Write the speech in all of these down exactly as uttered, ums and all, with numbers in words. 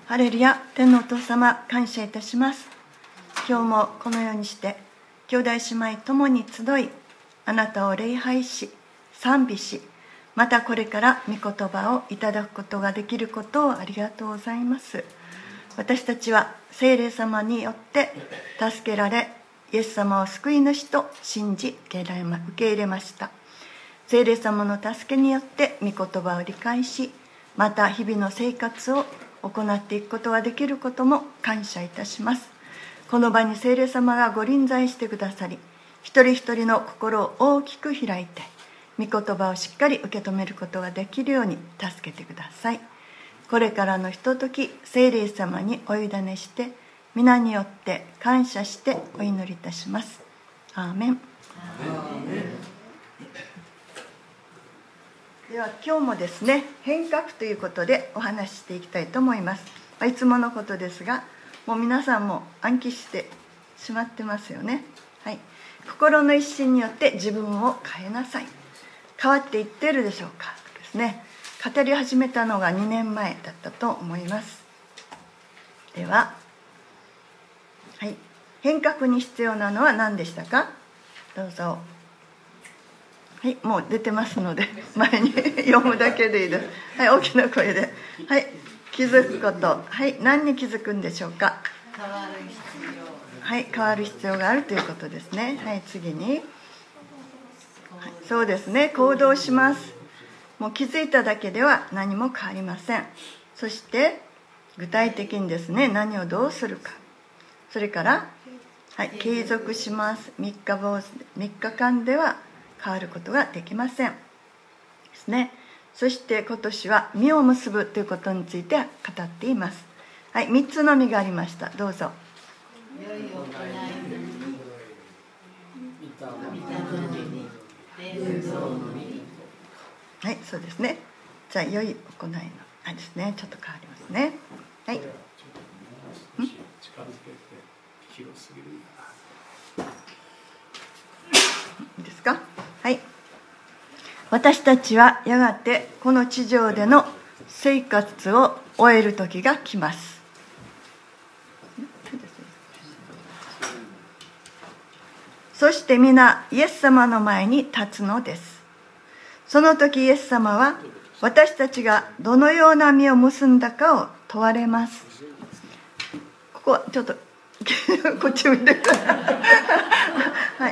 ハレルヤ、天のお父様、感謝いたします。今日もこのようにして兄弟姉妹ともに集い、あなたを礼拝し賛美し、またこれから御言葉をいただくことができることをありがとうございます。私たちは聖霊様によって助けられ、イエス様を救い主と信じ受け入れました。聖霊様の助けによって御言葉を理解し、また日々の生活を行っていくことができることも感謝いたします。この場に聖霊様がご臨在してくださり、一人一人の心を大きく開いて、御言葉をしっかり受け止めることができるように助けてください。これからのひととき、聖霊様にお委ねして、皆によって感謝してお祈りいたします。アーメン。アーメン。では今日もですね、変革ということでお話ししていきたいと思います。いつものことですが、もう皆さんも暗記してしまってますよね。はい、心の一心によって自分を変えなさい。変わっていっているでしょうかですね。語り始めたのがにねんまえだったと思います。では、はい、変革に必要なのは何でしたか？どうぞ。はい、もう出てますので前に読むだけでいいです。はい、大きな声で。はい、気づくこと。はい、何に気づくんでしょうか？ 変わる必要。 はい、変わる必要があるということですね。はい、次に、はい、そうですね、行動します。もう気づいただけでは何も変わりません。そして具体的にですね、何をどうするか。それから、はい、継続します。みっか坊主、みっかかんでは変わることができませんですね。そして今年は実を結ぶということについて語っています。はい、みっつの実がありました。どうぞ。 良い行いの実、御霊の実、伝道の実。 はい、そうですね。じゃあ良い行いのあですね。ちょっと変わりますね。はい。ん？いいですか？はい。私たちはやがてこの地上での生活を終える時が来ます。そして皆イエス様の前に立つのです。その時イエス様は私たちがどのような実を結んだかを問われます。ここちょっとこっち見てください。はい。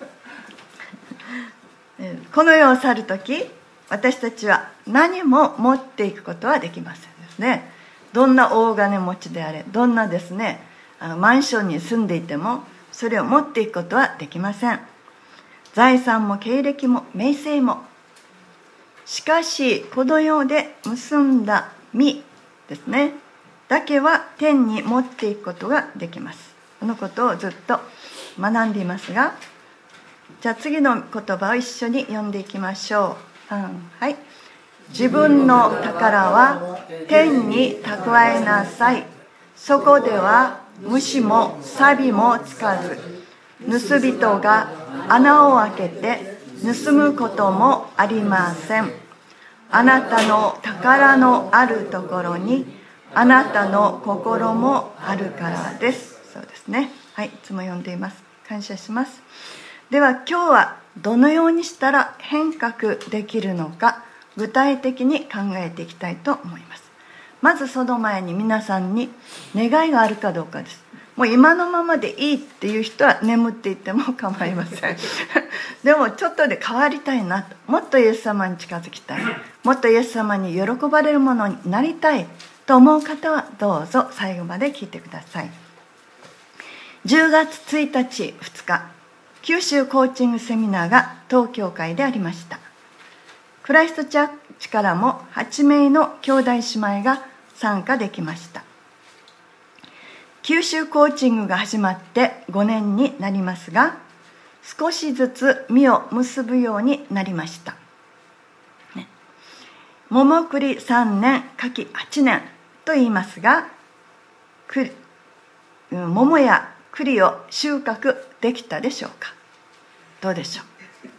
この世を去るとき、私たちは何も持っていくことはできませんですね。どんな大金持ちであれ、どんなですね、あのマンションに住んでいても、それを持っていくことはできません。財産も経歴も名声も。しかし、この世で結んだ実ですね、だけは天に持っていくことができます。このことをずっと学んでいますが、じゃあ次の言葉を一緒に読んでいきましょう。うん、はい。自分の宝は天に蓄えなさい。そこでは虫も錆もつかず、盗人が穴を開けて盗むこともありません。あなたの宝のあるところにあなたの心もあるからです。そうですね。はい、いつも読んでいます。感謝します。では今日はどのようにしたら変革できるのか、具体的に考えていきたいと思います。まずその前に皆さんに願いがあるかどうかです。もう今のままでいいっていう人は眠っていても構いません。でもちょっとで変わりたいなと、もっとイエス様に近づきたい、もっとイエス様に喜ばれるものになりたいと思う方はどうぞ最後まで聞いてください。じゅうがつついたち、ふつか、九州コーチングセミナーが当教会でありました。クライストチャーチからもはちめいの兄弟姉妹が参加できました。九州コーチングが始まってごねんになりますが、少しずつ実を結ぶようになりました。ね、桃栗さんねん、柿はちねんと言いますが、栗、桃や栗を収穫できたでしょうか？どうでしょう？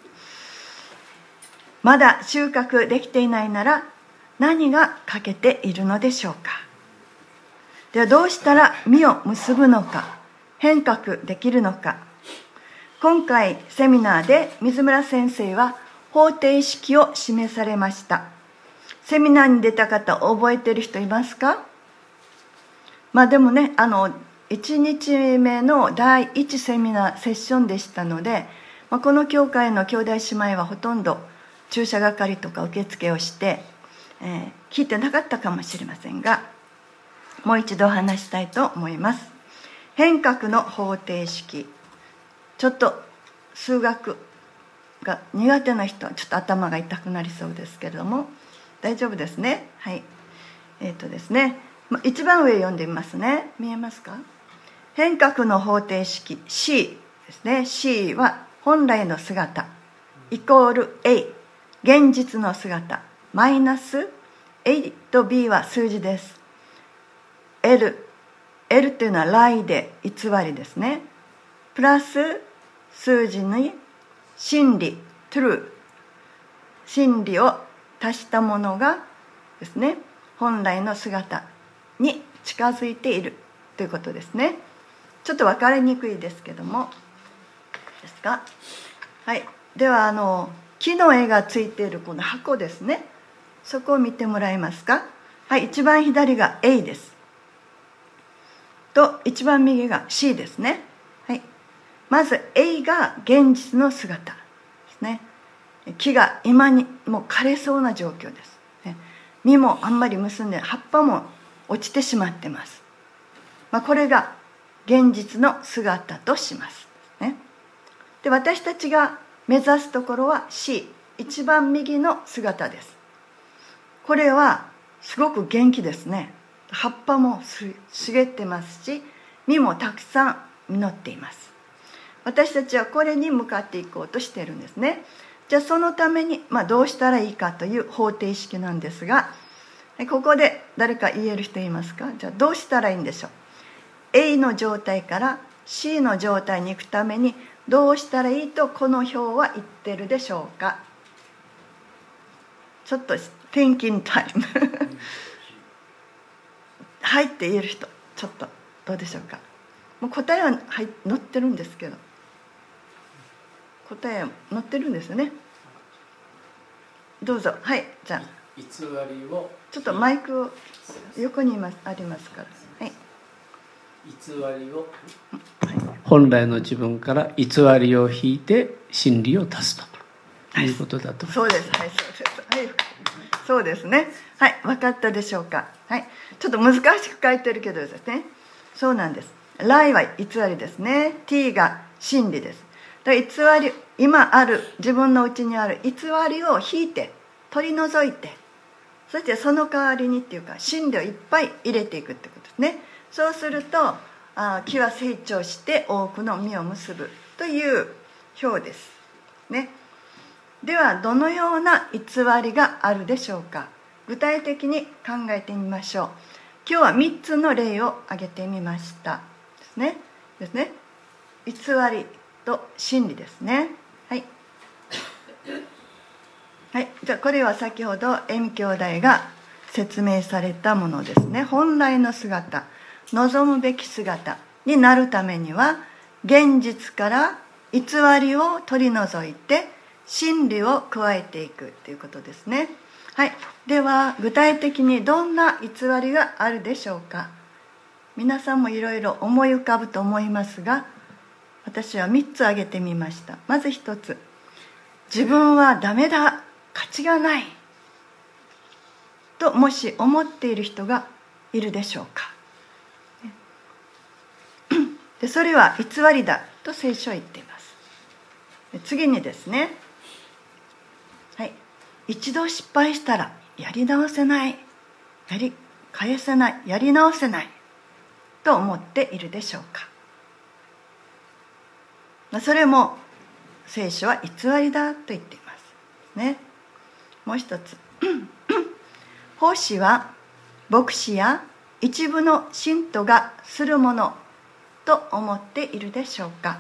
まだ収穫できていないなら何が欠けているのでしょうか？ ではどうしたら実を結ぶのか、変革できるのか。今回セミナーで水村先生は方程式を示されました。セミナーに出た方覚えてる人いますか？まあでもね、あのいちにちめのだいいちセミナーセッションでしたので、まあ、この教会の兄弟姉妹はほとんど注射係とか受付をして、えー、聞いてなかったかもしれませんが、もう一度お話したいと思います。変革の方程式。ちょっと数学が苦手な人はちょっと頭が痛くなりそうですけれども、大丈夫ですね。はい。えっとですね、一番上読んでみますね。見えますか？変革の方程式 C ですね。 C は本来の姿イコール A、 現実の姿マイナス A と B は数字です。 L L というのはlieで偽りですね。プラス数字に真理 true、 真理を足したものがですね、本来の姿に近づいているということですね。ちょっと分かりにくいですけども、ですか？はい。ではあの木の絵がついているこの箱ですね、そこを見てもらえますか？はい。一番左が A ですと、一番右が C ですね。はい。まず A が現実の姿ですね。木が今にもう枯れそうな状況です、ね、実もあんまり結んで葉っぱも落ちてしまってます、まあ、これが現実の姿とします、ね、で私たちが目指すところは C、 一番右の姿です。これはすごく元気ですね。葉っぱも茂ってますし、実もたくさん実っています。私たちはこれに向かっていこうとしているんですね。じゃあそのために、まあ、どうしたらいいかという方程式なんですが、ここで誰か言える人いますか？じゃあどうしたらいいんでしょう。 A の状態から C の状態に行くためにどうしたらいいとこの表は言ってるでしょうか？ちょっと thinking time はいって言える人、ちょっとどうでしょうか？もう答えは、はい、載ってるんですけど、答え載ってるんですよね。どうぞ。はい。じゃあ偽りをちょっとマイクを横にいますありますから、はい、 偽りを、はい、本来の自分から偽りを引いて真理を足すということだと、はい、 そうです。はい、そうです。はい、そうですね。はい、分かったでしょうか？はい、ちょっと難しく書いてるけどですね、そうなんです。lieは偽りですね。 t が真理です。だから偽り、今ある自分の内にある偽りを引いて取り除いて、そしてその代わりにっていうか真理をいっぱい入れていくってことですね。そうするとあ木は成長して多くの実を結ぶという表ですね。ではどのような偽りがあるでしょうか？具体的に考えてみましょう。今日はみっつの例を挙げてみましたですね。ですね。偽りと真理ですね。はい。はい。じゃあこれは先ほど恵美兄弟が説明されたものですね。本来の姿、望むべき姿になるためには、現実から偽りを取り除いて真理を加えていくということですね。はい。では具体的にどんな偽りがあるでしょうか？皆さんもいろいろ思い浮かぶと思いますが、私はみっつ挙げてみました。まずひとつ、自分はダメだ、価値がないともし思っている人がいるでしょうか？でそれは偽りだと聖書は言っています。で次にですね、はい、一度失敗したらやり直せない、やり返せない、やり直せないと思っているでしょうか？まあ、それも聖書は偽りだと言っていますね。もう一つ、奉仕は牧師や一部の信徒がするものと思っているでしょうか？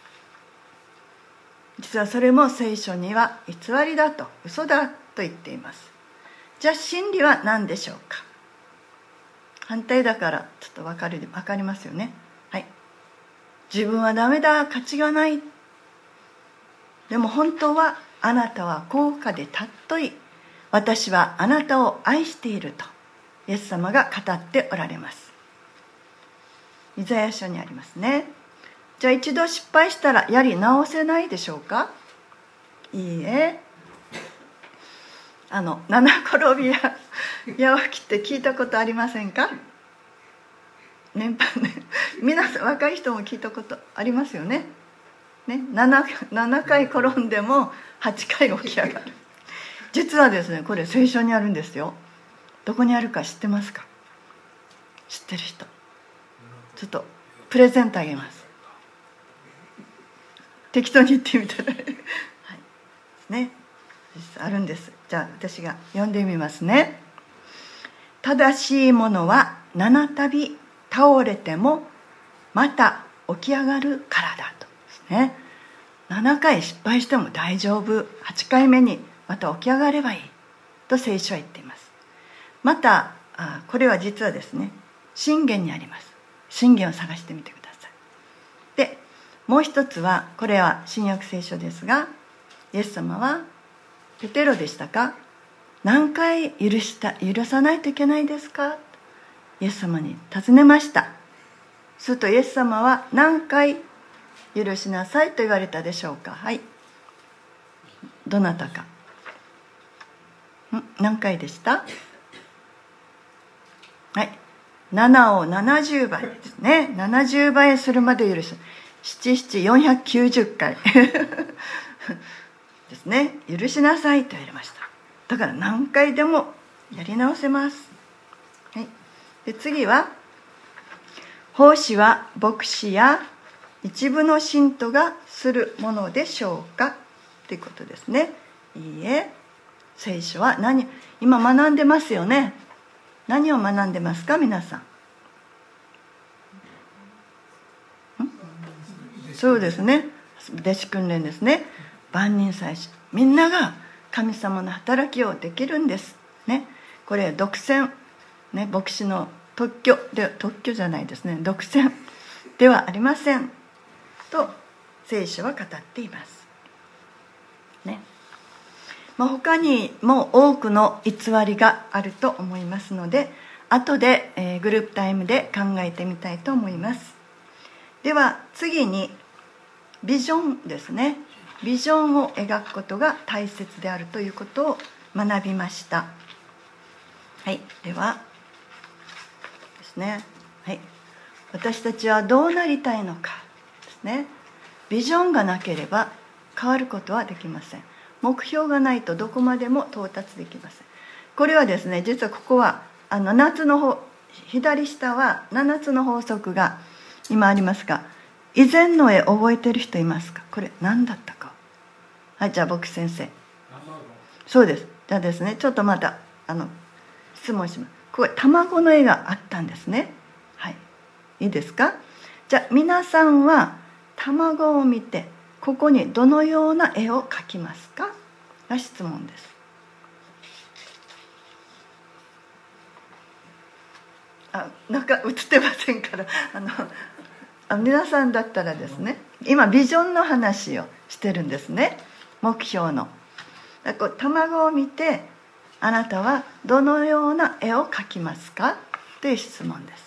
実はそれも聖書には偽りだと、嘘だと言っています。じゃあ真理は何でしょうか？反対だからちょっと分かる、分かりますよね。はい。自分はダメだ、価値がない。でも本当はあなたは高価で尊い。私はあなたを愛しているとイエス様が語っておられます。イザヤ書にありますね。じゃあ一度失敗したらやり直せないでしょうか。いいえ。あの七転びや八起きって聞いたことありませんか。年配ね、皆さん若い人も聞いたことありますよね。ね、7, 7回転んでもはちかい起き上がる。実はですね、これ聖書にあるんですよ。どこにあるか知ってますか。知ってる人ちょっとプレゼントあげます。適当に言ってみたら、はい、ね、あるんです。じゃあ私が読んでみますね。正しいものは七度倒れてもまた起き上がるからだとですね。ななかい失敗しても大丈夫、はちかいめにまた起き上がればいいと聖書は言っています。またあこれは実はですね、箴言にあります。箴言を探してみてください。でもう一つは、これは新約聖書ですが、イエス様はペテロでしたか、何回許した許さないといけないですか、イエス様に尋ねました。するとイエス様は何回許しなさいと言われたでしょうか。はい、どなたか。ん何回でした。はい、ななをななじゅうばいですね。ななじゅうばいするまで許す。七七よんひゃくきゅうじゅっかいですね。許しなさいと言われました。だから何回でもやり直せます。はい、で次は、奉仕は牧師や一部の信徒がするものでしょうかということですね。いいえ、聖書は何、今学んでますよね。何を学んでますか皆さん。そうですね、弟子訓練ですね。万人祭司、みんなが神様の働きをできるんですね。これ独占、ね、牧師の特許で、特許じゃないですね、独占ではありませんと聖書は語っていますね。まあ、他にも多くの偽りがあると思いますので、後で、えー、グループタイムで考えてみたいと思います。では次にビジョンですね。ビジョンを描くことが大切であるということを学びました。はい、ではですね、はい、私たちはどうなりたいのかですね。ビジョンがなければ変わることはできません。目標がないとどこまでも到達できません。これはですね、実はここはあの夏の方、左下はななつの法則が今ありますが、以前の絵覚えてる人いますか。これ何だったか。はい、じゃあ僕先生。そうです。じゃあですね、ちょっとまたあの質問します。これ卵の絵があったんですね。はい、いいですか。じゃあ皆さんは卵を見てここにどのような絵を描きますかが質問です。あ、なんか映ってませんから、あのあ皆さんだったらですね、今ビジョンの話をしてるんですね。目標のだからこう卵を見て、あなたはどのような絵を描きますかという質問です。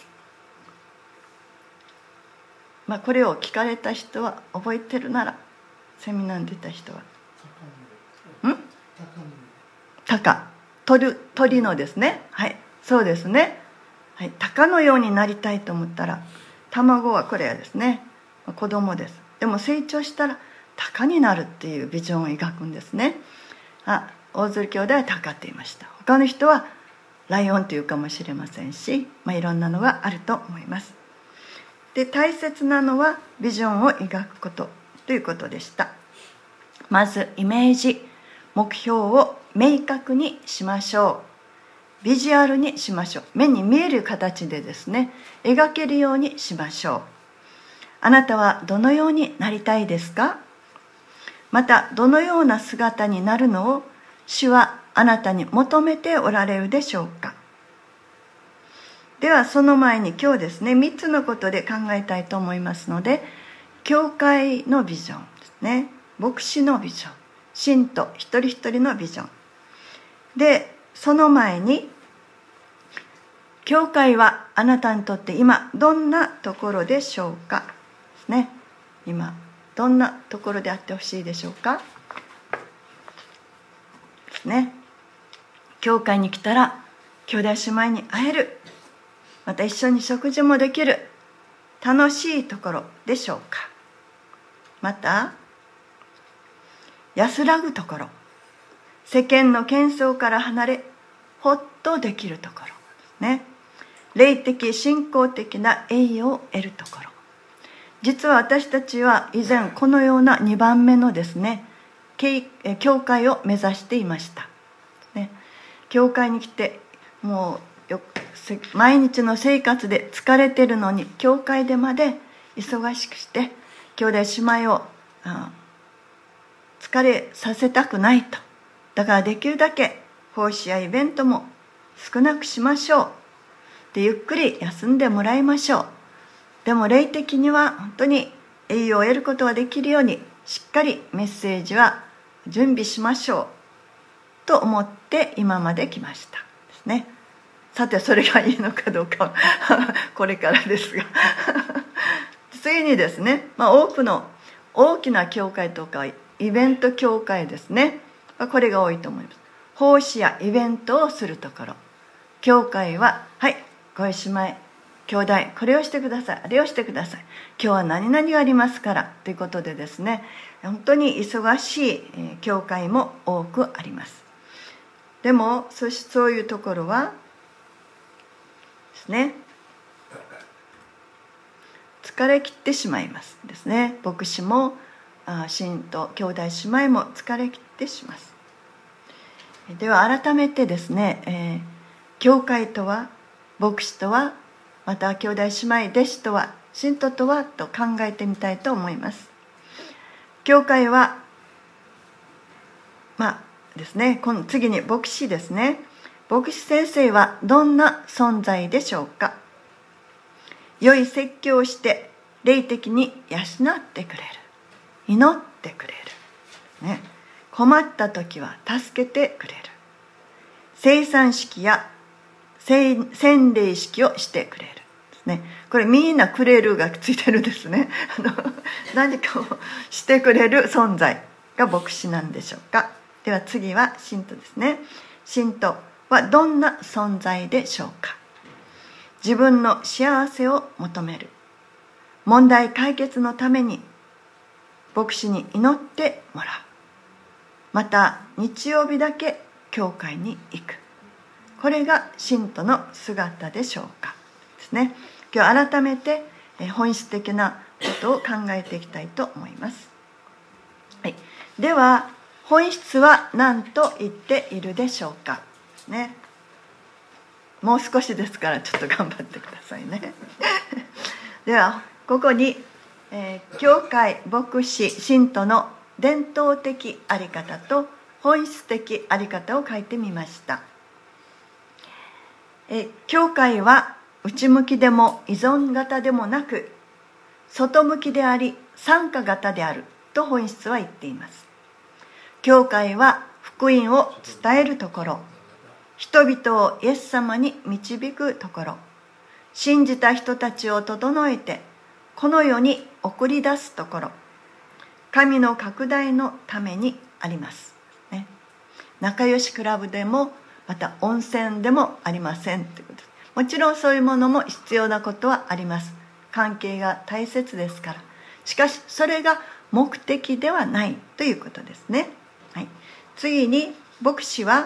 まあ、これを聞かれた人は覚えてるなら、セミナーに出た人はん鷹、鳥、鳥のですね。はい、そうですね、はい、鷹のようになりたいと思ったら、卵はこれはですね、子供です。でも成長したら鷹になるっていうビジョンを描くんですね。あ、大鶴兄弟は鷹って言いました。他の人はライオンというかもしれませんし、まあ、いろんなのがあると思います。で、大切なのはビジョンを描くことということでした。まずイメージ、目標を明確にしましょう。ビジュアルにしましょう。目に見える形でですね、描けるようにしましょう。あなたはどのようになりたいですか。またどのような姿になるのを主はあなたに求めておられるでしょうか。 ではその前に今日ですね、みっつのことで考えたいと思いますので、教会のビジョンですね、牧師のビジョン、信徒一人一人のビジョンで、その前に教会はあなたにとって今どんなところでしょうかですね。今どんなところであってほしいでしょうかですね。教会に来たら兄弟姉妹に会える、また一緒に食事もできる楽しいところでしょうか。また安らぐところ、世間の喧騒から離れほっとできるところですね。霊的信仰的な栄養を得るところ。実は私たちは以前このようなにばんめのですね、教会を目指していました、ね、教会に来てもうよ毎日の生活で疲れてるのに、教会でまで忙しくして兄弟姉妹を疲れさせたくないと。だからできるだけ奉仕やイベントも少なくしましょう。で、ゆっくり休んでもらいましょう。でも霊的には本当に栄養を得ることができるように、しっかりメッセージは準備しましょうと思って今まで来ましたですね。さてそれがいいのかどうかはこれからですが次にですね、まあ、多くの大きな教会とかイベント教会ですね、これが多いと思います。奉仕やイベントをするところ、教会ははいご姉妹兄弟これをしてください、あれをしてください、今日は何々がありますからということでですね、本当に忙しい教会も多くあります。でもそしそういうところはですね、疲れ切ってしまいますですね。牧師も信徒兄弟姉妹も疲れ切ってします。では改めてですね、えー、教会とは、牧師とは、また兄弟姉妹弟子とは、信徒とはと考えてみたいと思います。教会はまあですね、この次に牧師ですね。牧師先生はどんな存在でしょうか。良い説教をして霊的に養ってくれる、祈ってくれる、ね、困った時は助けてくれる、生産式や洗礼式をしてくれるですね。これみんなくれるがついてるんですね。あの何かをしてくれる存在が牧師なんでしょうか。では次は信徒ですね。信徒はどんな存在でしょうか。自分の幸せを求める、問題解決のために牧師に祈ってもらう、また日曜日だけ教会に行く、これが信徒の姿でしょうかですね。今日改めて本質的なことを考えていきたいと思います、はい、では本質は何と言っているでしょうかね。もう少しですからちょっと頑張ってくださいねではここに、えー、教会、牧師、信徒の伝統的あり方と本質的あり方を書いてみました。えー、教会は内向きでも依存型でもなく、外向きであり参加型であると本質は言っています。教会は福音を伝えるところ、人々をイエス様に導くところ、信じた人たちを整えてこの世に送り出すところ、神の拡大のためにあります、ね、仲良しクラブでもまた温泉でもありませんということです。もちろんそういうものも必要なことはあります。関係が大切ですから。しかしそれが目的ではないということですね、はい、次に牧師は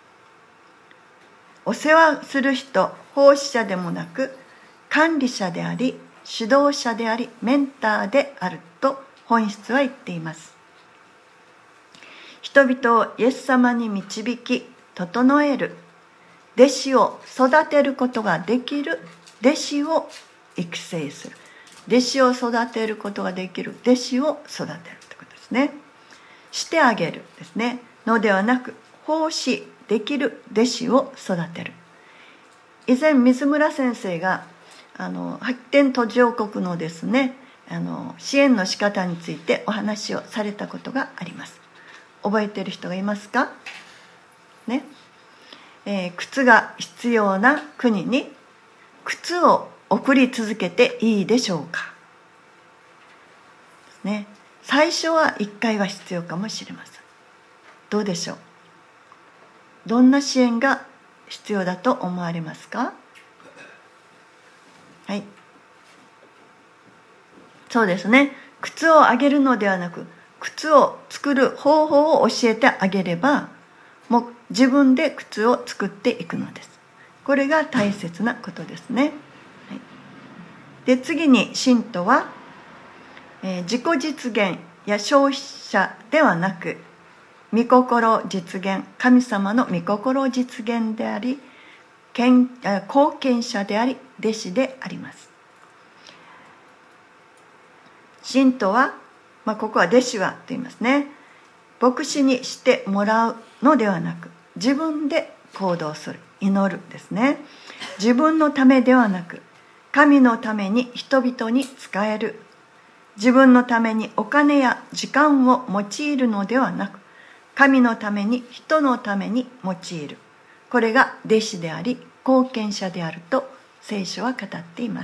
お世話する人、奉仕者でもなく管理者であり指導者でありメンターであると本質は言っています。人々をイエス様に導き整える、弟子を育てることができる弟子を育成する、弟子を育てることができる弟子を育てるということですね。してあげるですねのではなく、奉仕できる弟子を育てる。 以前水村先生があの発展途上国のですねあの支援の仕方についてお話をされたことがあります。覚えている人がいますかね、えー、靴が必要な国に靴を送り続けていいでしょうか、ね、最初はいっかいは必要かもしれません。どうでしょう。どんな支援が必要だと思われますか。はい、そうですね。靴をあげるのではなく、靴を作る方法を教えてあげれば、もう自分で靴を作っていくのです。これが大切なことですね。はい、で次に信徒は、えー、自己実現や消費者ではなく、御心実現、神様の御心実現であり、貢献者であり、弟子であります。信徒は、まあ、ここは弟子はと言いますね。牧師にしてもらうのではなく、自分で行動する、祈るですね。自分のためではなく、神のために人々に仕える。自分のためにお金や時間を用いるのではなく、神のために人のために用いる。これが弟子であり貢献者であると聖書は語っています。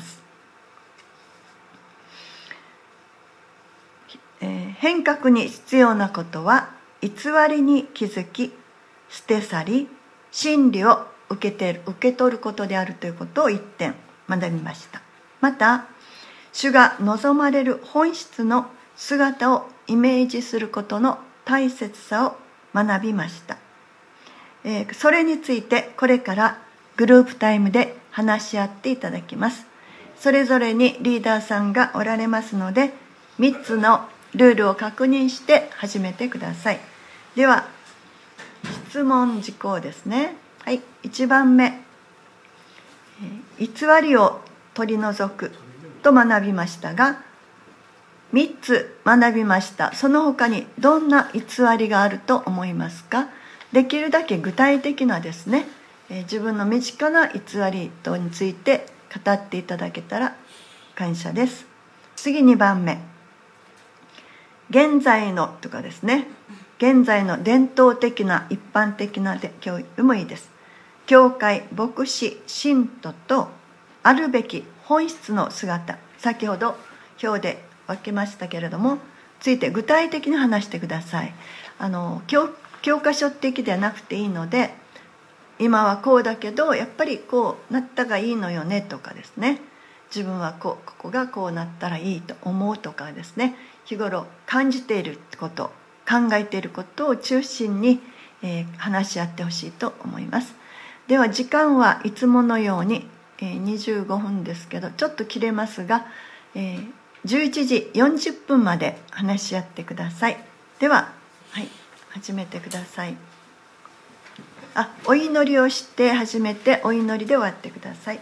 えー、変革に必要なことは偽りに気づき捨て去り真理を受けて受け取ることであるということを一点学びました。また主が望まれる本質の姿をイメージすることの大切さを学びました。えー、それについてこれからグループタイムで話し合っていただきます。それぞれにリーダーさんがおられますので、みっつのルールを確認して始めてください。では質問事項ですね。はい、いちばんめ、えー、偽りを取り除くと学びましたが、みっつ学びました。その他にどんな偽りがあると思いますか。できるだけ具体的なですね、えー、自分の身近な偽り等について語っていただけたら感謝です。次にばんめ、現在のとかですね、現在の伝統的な一般的な教育もいいです。教会、牧師、信徒とあるべき本質の姿、先ほど表で分けましたけれども、ついて具体的に話してください。あの 教, 教科書的ではなくていいので、今はこうだけどやっぱりこうなったがいいのよねとかですね、自分はこうここがこうなったらいいと思うとかですね、日頃感じていること、考えていることを中心に、えー、話し合ってほしいと思います。では時間はいつものように、えー、にじゅうごふんですけどちょっと切れますが、えー、じゅういちじよんじゅっぷんまで話し合ってください。では、はい、始めてください。あ、お祈りをして始めて、お祈りで終わってください。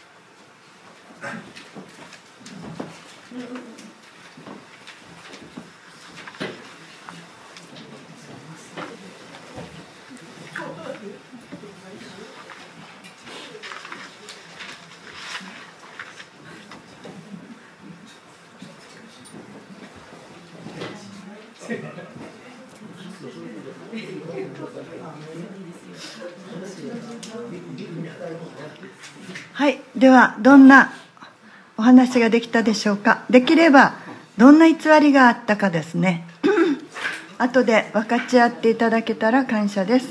はい、ではどんなお話ができたでしょうか。できればどんな偽りがあったかですね後で分かち合っていただけたら感謝です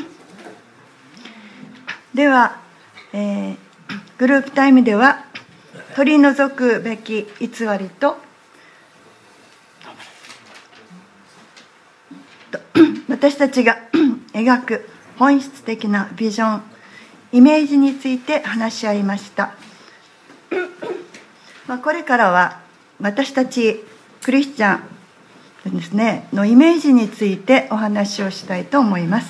では、えー、グループタイムでは取り除くべき偽りと私たちが描く本質的なビジョン、イメージについて話し合いましたまあこれからは私たちクリスチャンですねのイメージについてお話をしたいと思います。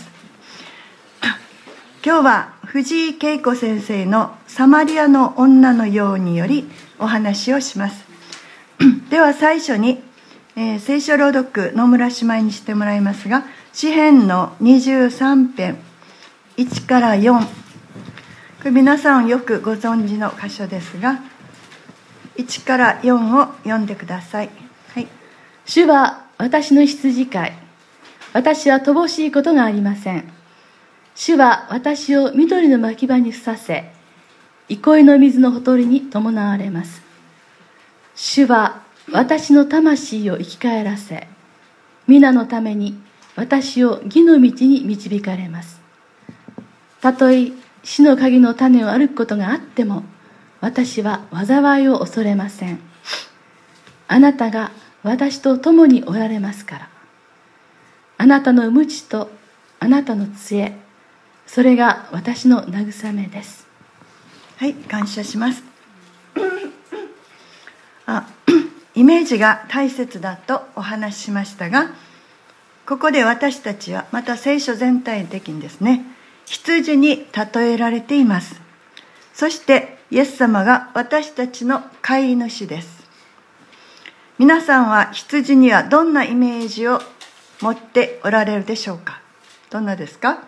今日は藤井恵子先生のサマリアの女のようによりお話をしますでは最初に、えー、聖書朗読野村姉妹にしてもらいますが、詩編のにじゅうさん編いちからよん、 これ皆さんよくご存知の箇所ですが、いちからよんを読んでください。はい。 主は私の羊飼い。私は乏しいことがありません。主は私を緑の牧場にふさせ、憩いの水のほとりに伴われます。主は私の魂を生き返らせ、皆のために私を義の道に導かれます。たとえ死の鍵の種を歩くことがあっても、私は災いを恐れません。あなたが私と共におられますから。あなたの鞭とあなたの杖、それが私の慰めです。 はい、感謝します。あ、イメージが大切だとお話ししましたが、ここで私たちはまた聖書全体的にですね、羊に例えられています。そしてイエス様が私たちの飼い主です。皆さんは羊にはどんなイメージを持っておられるでしょうか。どんなですか。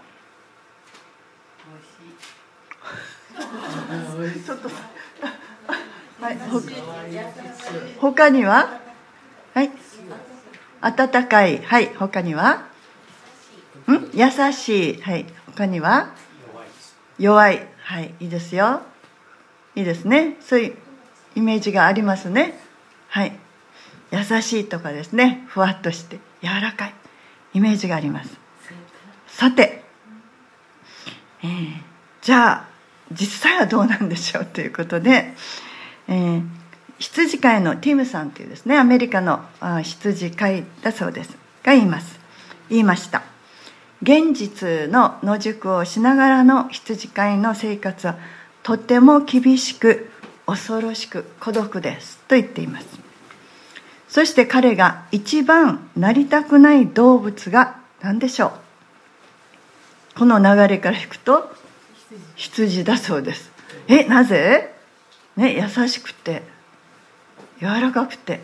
ちょっとはい、ほ他には、はい、温かい、はい、他には、ん、優しい、はい、他には、弱い、はい、いいですよ、いいですね、そういうイメージがありますね。はい、優しいとかですね、ふわっとして柔らかいイメージがあります。さて、えー、じゃあ実際はどうなんでしょうということで、えー、羊飼いのティムさんというですね、アメリカのあ羊飼いだそうですが言います言いました。現実の野宿をしながらの羊飼いの生活はとても厳しく恐ろしく孤独ですと言っています。そして彼が一番なりたくない動物が何でしょう。この流れからいくと羊だそうです。え、なぜ？ね、優しくて柔らかくて、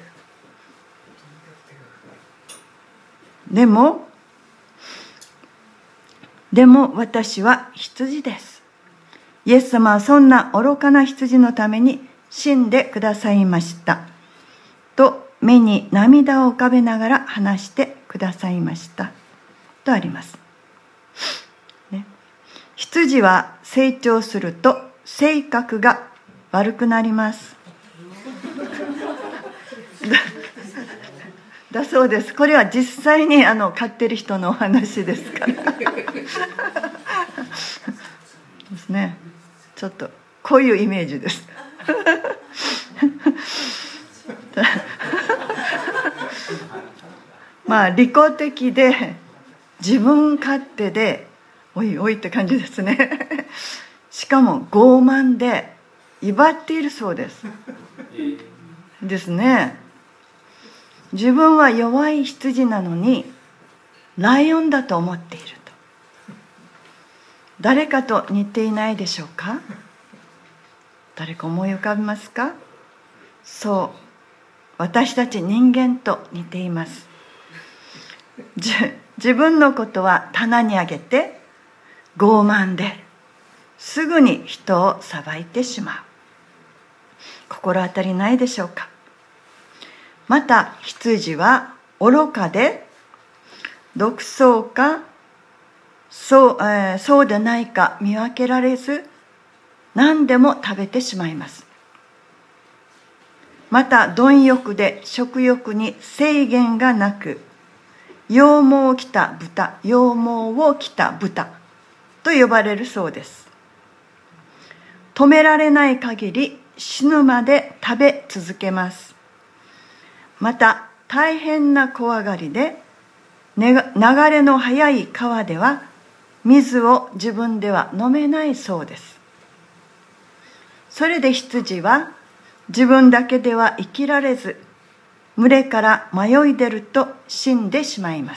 でもでも私は羊です。イエス様はそんな愚かな羊のために死んでくださいましたと目に涙を浮かべながら話してくださいましたとあります、ね、羊は成長すると性格が悪くなりますだ, だそうです。これは実際にあの飼ってる人のお話ですからですね。ちょっとこういうイメージですまあ利己的で自分勝手でおいおいって感じですねしかも傲慢で威張っているそうですですね。自分は弱い羊なのにライオンだと思っていると。誰かと似ていないでしょうか。誰か思い浮かびますか。そう、私たち人間と似ています。じ自分のことは棚に上げて傲慢ですぐに人を裁いてしまう。心当たりないでしょうか。また羊は愚かで独創かそう、えー、そうでないか見分けられず何でも食べてしまいます。また貪欲で食欲に制限がなく羊毛を着た豚羊毛を着た豚と呼ばれるそうです。止められない限り死ぬまで食べ続けます。また大変な怖がりで流れの速い川では水を自分では飲めないそうです。それで羊は自分だけでは生きられず群れから迷い出ると死んでしまいます。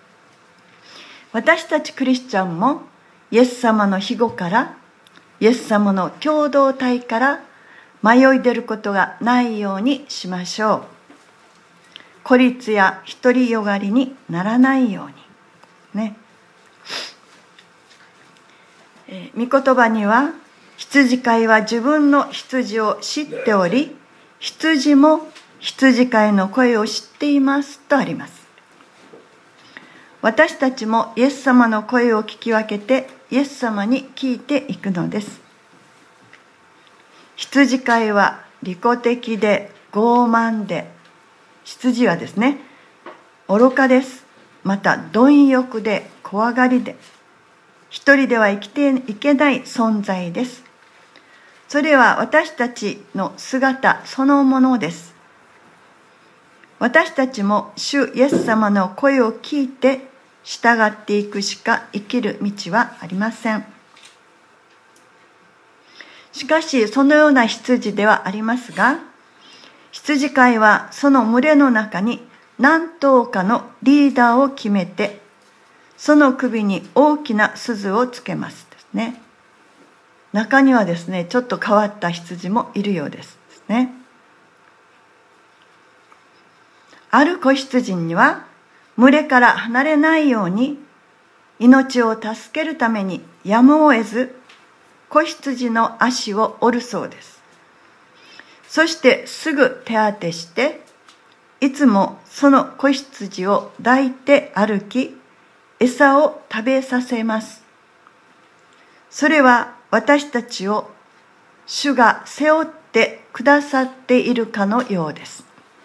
私たちクリスチャンもイエス様の庇護からイエス様の共同体から迷い出ることがないようにしましょう。孤立や独りよがりにならないようにね。えー、御言葉には羊飼いは自分の羊を知っており、羊も羊飼いの声を知っていますとあります。私たちもイエス様の声を聞き分けてイエス様に聞いていくのです。羊飼いは利己的で傲慢で、羊はですね、愚かです。また貪欲で怖がりで、一人では生きていけない存在です。それは私たちの姿そのものです。私たちも主イエス様の声を聞いて従っていくしか生きる道はありません。しかしそのような羊ではありますが、羊飼いはその群れの中に何頭かのリーダーを決めて、その首に大きな鈴をつけますですね。中にはですね、ちょっと変わった羊もいるようですですね。ある子羊には群れから離れないように命を助けるためにやむを得ず子羊の足を折るそうです。そしてすぐ手当てしていつもその子羊を抱いて歩き、餌を食べさせます。それは私たちを主が背負ってくださっているかのようです。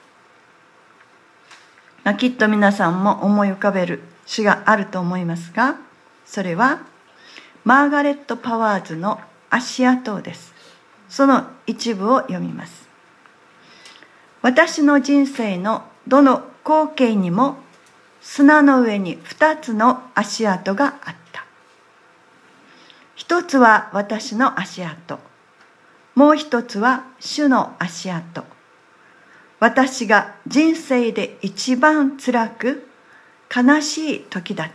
まあ、きっと皆さんも思い浮かべる詩があると思いますが、それはマーガレット・パワーズの足跡です。その一部を読みます。私の人生のどの光景にも砂の上に二つの足跡があった。一つは私の足跡、もう一つは主の足跡。私が人生で一番辛く悲しい時だった。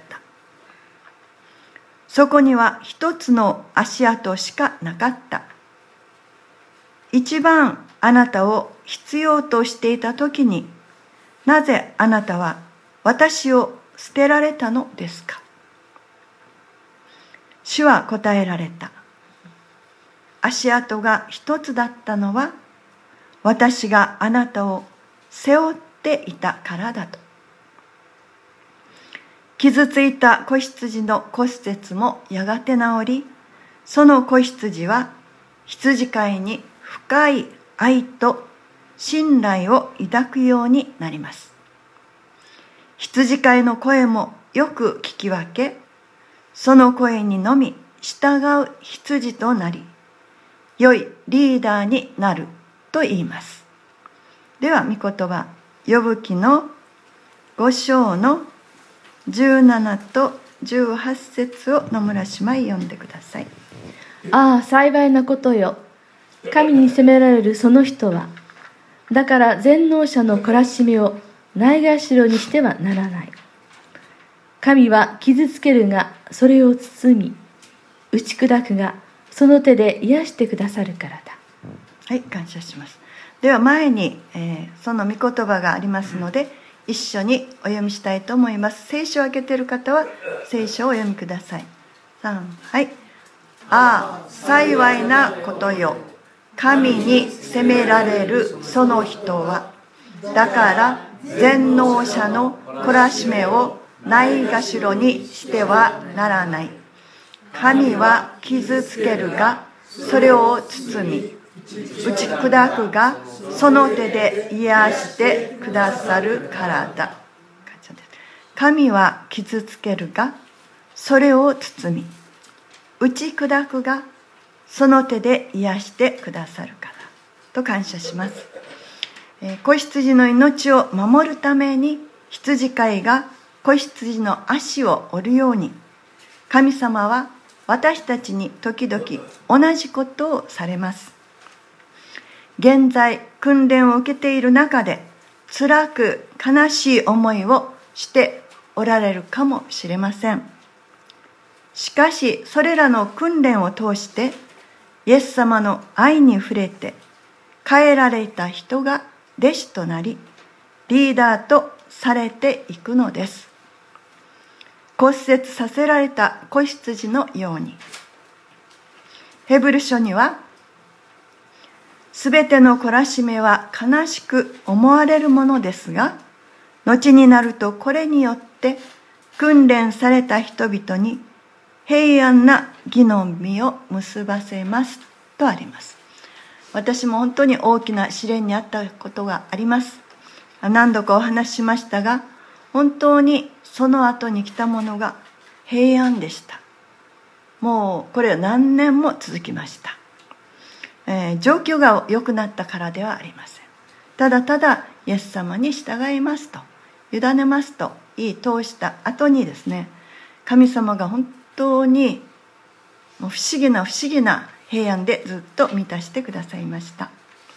そこには一つの足跡しかなかった。一番あなたを必要としていた時に、なぜあなたは私を捨てられたのですか。主は答えられた。足跡が一つだったのは、私があなたを背負っていたからだと。傷ついた子羊の骨折もやがて治り、その子羊は羊飼いに深い愛と信頼を抱くようになります。羊飼いの声もよく聞き分け、その声にのみ従う羊となり、良いリーダーになると言います。では御言葉、ヨブ記のご章のじゅうななとじゅうはち節を野村姉妹読んでください。 ああ、幸いなことよ。神に責められるその人は。だから全能者の懲らしめをないがしろにしてはならない。神は傷つけるがそれを包み、打ち砕くがその手で癒してくださるからだ。 はい、感謝します。では前に、えー、その御言葉がありますので、一緒にお読みしたいと思います。聖書を開けている方は聖書をお読みください。さん、はい。ああ、幸いなことよ。神に責められるその人は。だから全能者の懲らしめをないがしろにしてはならない。神は傷つけるがそれを包み、打ち砕くがその手で癒してくださるからだ。神は傷つけるがそれを包み、打ち砕くがその手で癒してくださるからと感謝します。えー、子羊の命を守るために羊飼いが子羊の足を折るように、神様は私たちに時々同じことをされます。現在訓練を受けている中で辛く悲しい思いをしておられるかもしれません。しかしそれらの訓練を通してイエス様の愛に触れて変えられた人が弟子となりリーダーとされていくのです。骨折させられた子羊のように、 ヘブル書には、すべての懲らしめは悲しく思われるものですが、後になるとこれによって訓練された人々に平安な義の実を結ばせますとあります。私も本当に大きな試練にあったことがあります。何度かお話ししましたが、本当にその後に来たものが平安でした。もうこれは何年も続きました。えー、状況が良くなったからではありません。ただただイエス様に従いますと、委ねますと言い通した後にですね、神様が本当にもう不思議な不思議な平安でずっと満たしてくださいました。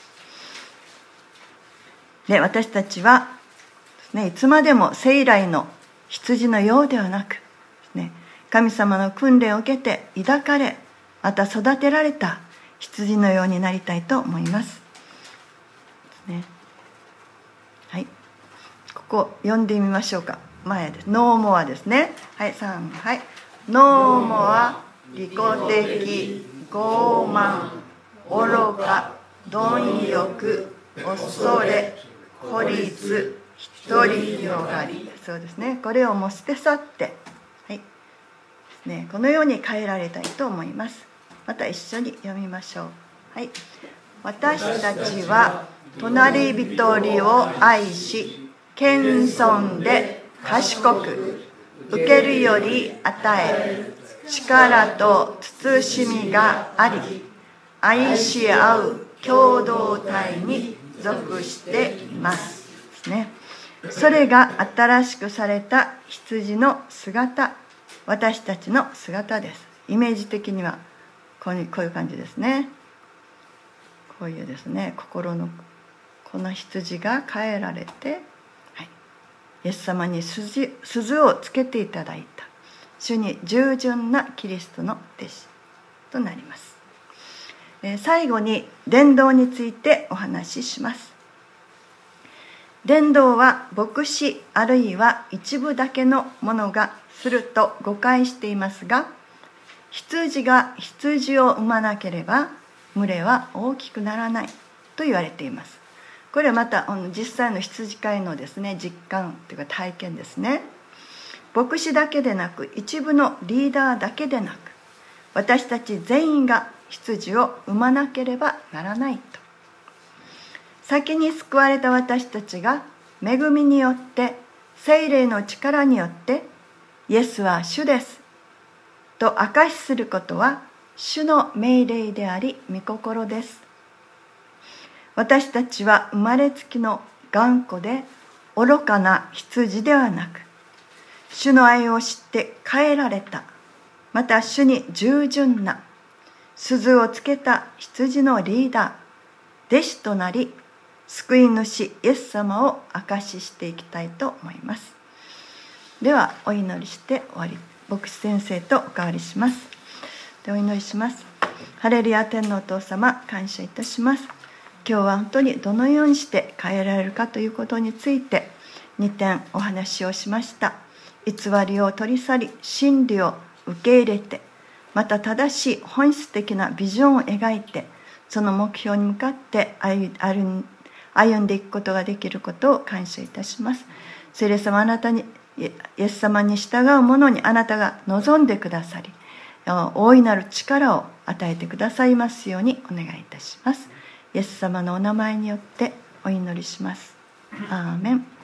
で、私たちはですね、いつまでも生来の羊のようではなくですね、神様の訓練を受けて抱かれ、また育てられた羊のようになりたいと思います。ですね。はい。ここ読んでみましょうか。前です。ノーモアですね。はい、さん、はい。ノーモア、利己的、傲慢、愚か、貪欲、恐れ、孤立、独りよがり。そうですね。これをもう捨て去って、はい。ですね。このように変えられたいと思います。また一緒に読みましょう。はい。私たちは隣人を愛し、謙遜で賢く、受けるより与え、力と慎みがあり、愛し合う共同体に属していますですね。それが新しくされた羊の姿、私たちの姿です。イメージ的にはこういう、こういう感じですね。こういうですね、心のこの羊が変えられて、はい、イエス様に 鈴, 鈴をつけていただいた主に従順なキリストの弟子となります。えー、最後に伝道についてお話しします。伝道は牧師あるいは一部だけのものがすると誤解していますが、羊が羊を産まなければ群れは大きくならないと言われています。これはまた実際の羊飼いのですね、実感というか体験ですね。牧師だけでなく、一部のリーダーだけでなく、私たち全員が羊を産まなければならないと。先に救われた私たちが恵みによって、聖霊の力によってイエスは主ですと証しすることは主の命令であり御心です。私たちは生まれつきの頑固で愚かな羊ではなく、主の愛を知って変えられた、また主に従順な鈴をつけた羊のリーダー、弟子となり、救い主イエス様を証ししていきたいと思います。ではお祈りして終わり、牧師先生とお代わりします。でお祈りします。ハレルヤ、天のお父様、感謝いたします。今日は本当にどのようにして変えられるかということについてにてんお話をしました。偽りを取り去り、真理を受け入れて、また正しい本質的なビジョンを描いて、その目標に向かって歩んでいくことができることを感謝いたします。聖霊様、あなたに、イエス様に従う者にあなたが望んでくださり、大いなる力を与えてくださいますようにお願いいたします。イエス様のお名前によってお祈りします。アーメン。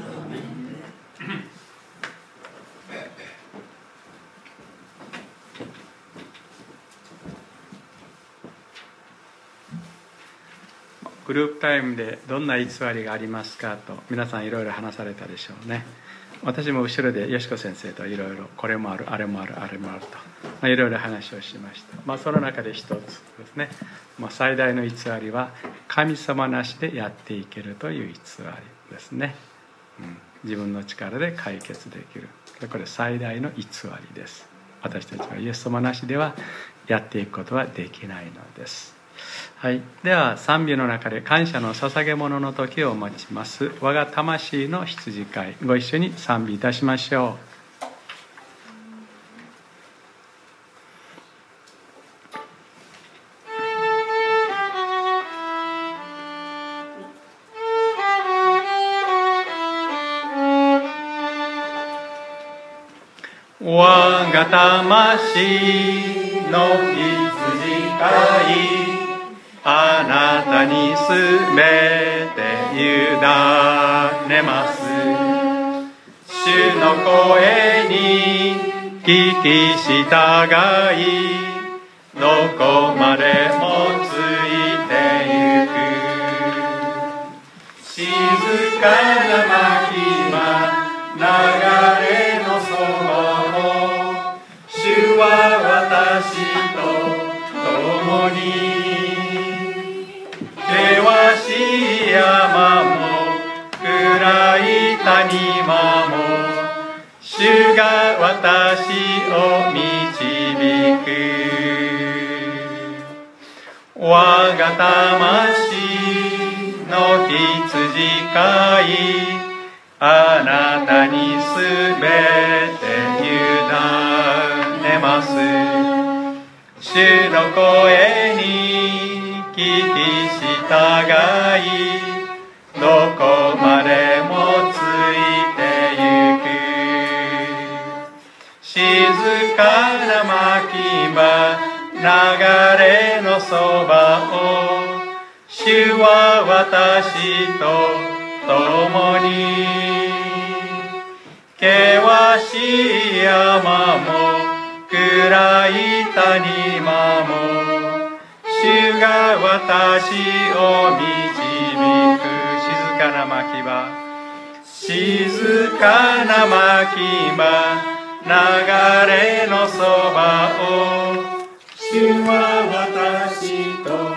グループタイムでどんな偽りがありますかと皆さんいろいろ話されたでしょうね。私も後ろでよしこ先生といろいろこれもあるあれもあるあれもあると、まあ、いろいろ話をしました。まあ、その中で一つですね、まあ、最大の偽りは神様なしでやっていけるという偽りですね、うん、自分の力で解決できる、これ最大の偽りです。私たちはイエス様なしではやっていくことはできないのです。はい、では賛美の中で感謝の捧げ物の時を持ちます。我が魂の羊飼い、ご一緒に賛美いたしましょう。 我が魂の羊飼い、あなたにすべて委ねます。主の声に聞き従い、どこまでもついてゆく。静かな牧場、流れのそばを、主は私と共に。険しい山も暗い谷間も、主が私を導く。我が魂の羊飼い、あなたにすべて委ねます。主の声に聞き従い、どこまでもついてゆく。静かな牧場、流れのそばを、主は私と共に。険しい山も暗い谷間も、主が私を導く。静かな牧場、静かな牧場、流れのそばを、主は私と